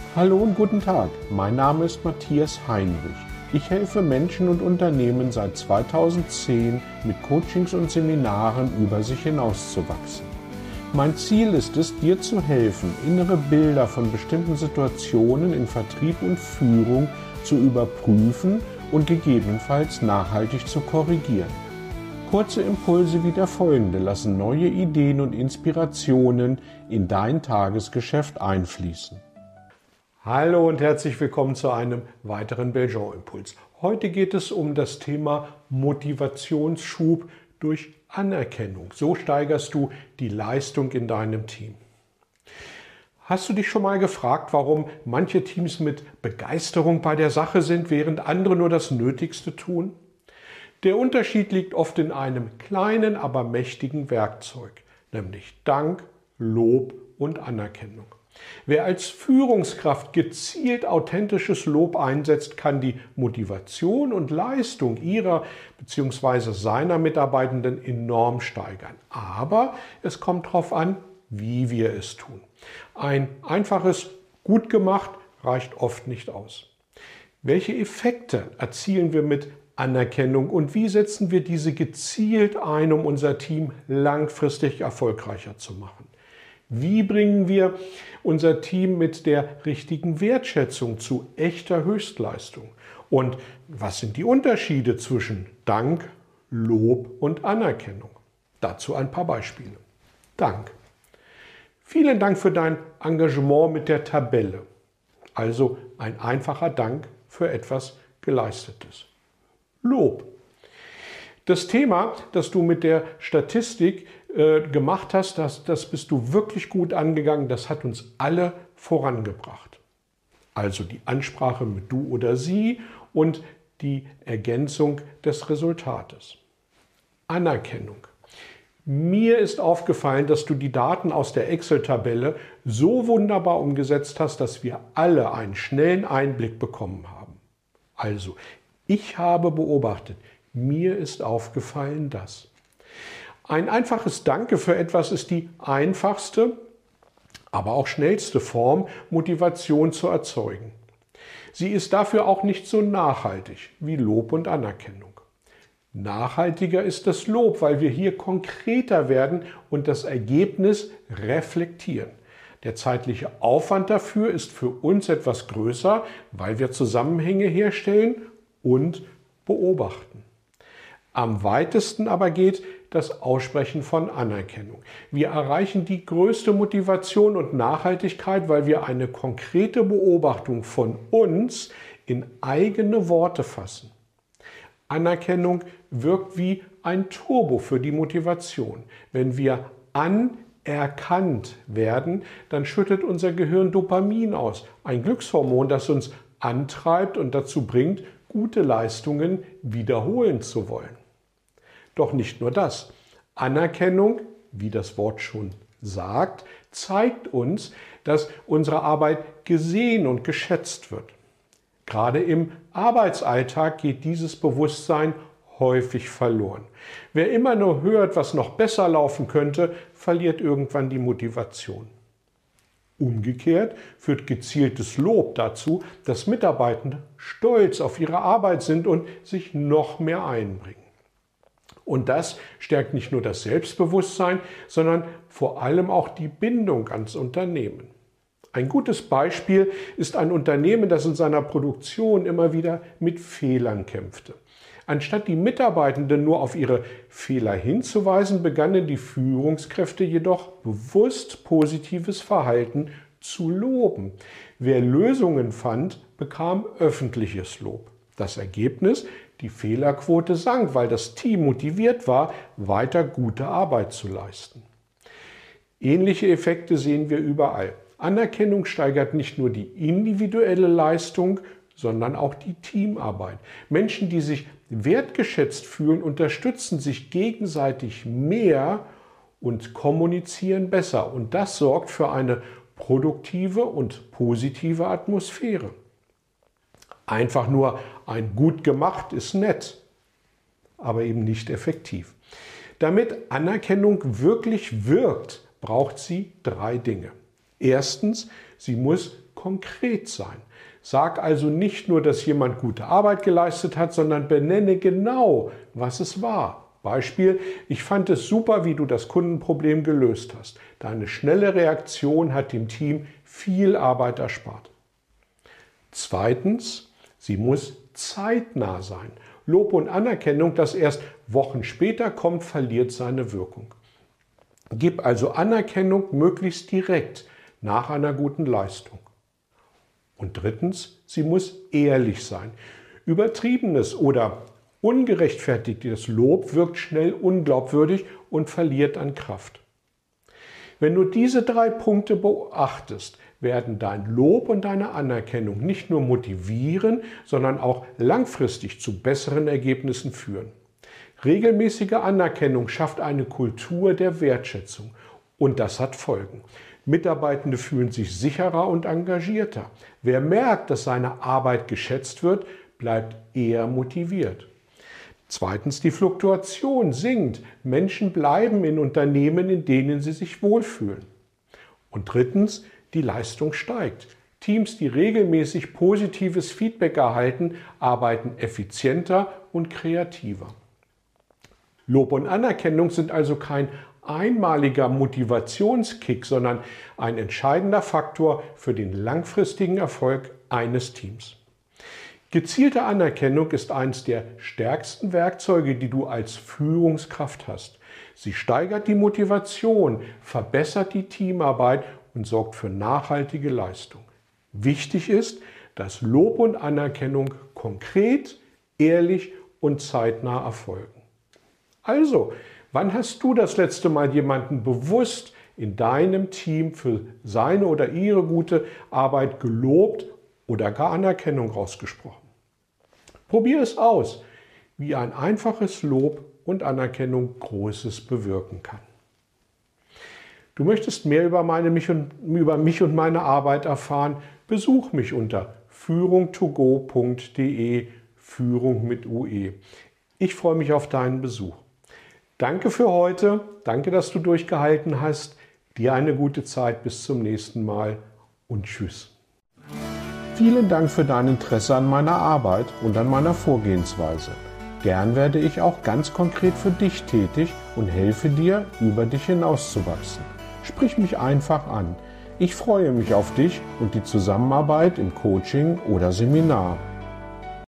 Hallo und guten Tag, mein Name ist Matthias Heinrich. Ich helfe Menschen und Unternehmen seit 2010 mit Coachings und Seminaren über sich hinauszuwachsen. Mein Ziel ist es, dir zu helfen, innere Bilder von bestimmten Situationen in Vertrieb und Führung zu überprüfen und gegebenenfalls nachhaltig zu korrigieren. Kurze Impulse wie der folgende lassen neue Ideen und Inspirationen in dein Tagesgeschäft einfließen. Hallo und herzlich willkommen zu einem weiteren Belgian-Impuls. Heute geht es um das Thema Motivationsschub durch Anerkennung. So steigerst du die Leistung in deinem Team. Hast du dich schon mal gefragt, warum manche Teams mit Begeisterung bei der Sache sind, während andere nur das Nötigste tun? Der Unterschied liegt oft in einem kleinen, aber mächtigen Werkzeug, nämlich Dank, Lob und Anerkennung. Wer als Führungskraft gezielt authentisches Lob einsetzt, kann die Motivation und Leistung ihrer bzw. seiner Mitarbeitenden enorm steigern. Aber es kommt darauf an, wie wir es tun. Ein einfaches gut gemacht reicht oft nicht aus. Welche Effekte erzielen wir mit Anerkennung und wie setzen wir diese gezielt ein, um unser Team langfristig erfolgreicher zu machen? Wie bringen wir unser Team mit der richtigen Wertschätzung zu echter Höchstleistung? Und was sind die Unterschiede zwischen Dank, Lob und Anerkennung? Dazu ein paar Beispiele. Dank. Vielen Dank für dein Engagement mit der Tabelle. Also ein einfacher Dank für etwas Geleistetes. Lob. Das Thema, das du mit der Statistik gemacht hast, das bist du wirklich gut angegangen. Das hat uns alle vorangebracht. Also die Ansprache mit du oder sie und die Ergänzung des Resultates. Anerkennung. Mir ist aufgefallen, dass du die Daten aus der Excel-Tabelle so wunderbar umgesetzt hast, dass wir alle einen schnellen Einblick bekommen haben. Also, ich habe beobachtet, mir ist aufgefallen, dass. Ein einfaches Danke für etwas ist die einfachste, aber auch schnellste Form, Motivation zu erzeugen. Sie ist dafür auch nicht so nachhaltig wie Lob und Anerkennung. Nachhaltiger ist das Lob, weil wir hier konkreter werden und das Ergebnis reflektieren. Der zeitliche Aufwand dafür ist für uns etwas größer, weil wir Zusammenhänge herstellen und beobachten. Am weitesten aber geht das Aussprechen von Anerkennung. Wir erreichen die größte Motivation und Nachhaltigkeit, weil wir eine konkrete Beobachtung von uns in eigene Worte fassen. Anerkennung wirkt wie ein Turbo für die Motivation. Wenn wir anerkannt werden, dann schüttet unser Gehirn Dopamin aus, ein Glückshormon, das uns antreibt und dazu bringt, gute Leistungen wiederholen zu wollen. Doch nicht nur das. Anerkennung, wie das Wort schon sagt, zeigt uns, dass unsere Arbeit gesehen und geschätzt wird. Gerade im Arbeitsalltag geht dieses Bewusstsein häufig verloren. Wer immer nur hört, was noch besser laufen könnte, verliert irgendwann die Motivation. Umgekehrt führt gezieltes Lob dazu, dass Mitarbeitende stolz auf ihre Arbeit sind und sich noch mehr einbringen. Und das stärkt nicht nur das Selbstbewusstsein, sondern vor allem auch die Bindung ans Unternehmen. Ein gutes Beispiel ist ein Unternehmen, das in seiner Produktion immer wieder mit Fehlern kämpfte. Anstatt die Mitarbeitenden nur auf ihre Fehler hinzuweisen, begannen die Führungskräfte jedoch bewusst positives Verhalten zu loben. Wer Lösungen fand, bekam öffentliches Lob. Das Ergebnis: die Fehlerquote sank, weil das Team motiviert war, weiter gute Arbeit zu leisten. Ähnliche Effekte sehen wir überall. Anerkennung steigert nicht nur die individuelle Leistung, sondern auch die Teamarbeit. Menschen, die sich wertgeschätzt fühlen, unterstützen sich gegenseitig mehr und kommunizieren besser. Und das sorgt für eine produktive und positive Atmosphäre. Einfach nur ein gut gemacht ist nett, aber eben nicht effektiv. Damit Anerkennung wirklich wirkt, braucht sie 3 Dinge. Erstens, sie muss konkret sein. Sag also nicht nur, dass jemand gute Arbeit geleistet hat, sondern benenne genau, was es war. Beispiel: Ich fand es super, wie du das Kundenproblem gelöst hast. Deine schnelle Reaktion hat dem Team viel Arbeit erspart. Zweitens, sie muss zeitnah sein. Lob und Anerkennung, das erst Wochen später kommt, verliert seine Wirkung. Gib also Anerkennung möglichst direkt nach einer guten Leistung. Und drittens, sie muss ehrlich sein. Übertriebenes oder ungerechtfertigtes Lob wirkt schnell unglaubwürdig und verliert an Kraft. Wenn du diese 3 Punkte beachtest, werden dein Lob und deine Anerkennung nicht nur motivieren, sondern auch langfristig zu besseren Ergebnissen führen. Regelmäßige Anerkennung schafft eine Kultur der Wertschätzung und das hat Folgen. Mitarbeitende fühlen sich sicherer und engagierter. Wer merkt, dass seine Arbeit geschätzt wird, bleibt eher motiviert. Zweitens, die Fluktuation sinkt. Menschen bleiben in Unternehmen, in denen sie sich wohlfühlen. Und drittens, die Leistung steigt. Teams, die regelmäßig positives Feedback erhalten, arbeiten effizienter und kreativer. Lob und Anerkennung sind also kein einmaliger Motivationskick, sondern ein entscheidender Faktor für den langfristigen Erfolg eines Teams. Gezielte Anerkennung ist eines der stärksten Werkzeuge, die du als Führungskraft hast. Sie steigert die Motivation, verbessert die Teamarbeit und sorgt für nachhaltige Leistung. Wichtig ist, dass Lob und Anerkennung konkret, ehrlich und zeitnah erfolgen. Also, wann hast du das letzte Mal jemanden bewusst in deinem Team für seine oder ihre gute Arbeit gelobt oder gar Anerkennung ausgesprochen? Probier es aus, wie ein einfaches Lob und Anerkennung Großes bewirken kann. Du möchtest mehr über mich und meine Arbeit erfahren? Besuch mich unter führung2go.de, Führung mit UE. Ich freue mich auf deinen Besuch. Danke für heute, danke, dass du durchgehalten hast. Dir eine gute Zeit, bis zum nächsten Mal und tschüss. Vielen Dank für dein Interesse an meiner Arbeit und an meiner Vorgehensweise. Gern werde ich auch ganz konkret für dich tätig und helfe dir, über dich hinauszuwachsen. Sprich mich einfach an. Ich freue mich auf dich und die Zusammenarbeit im Coaching oder Seminar.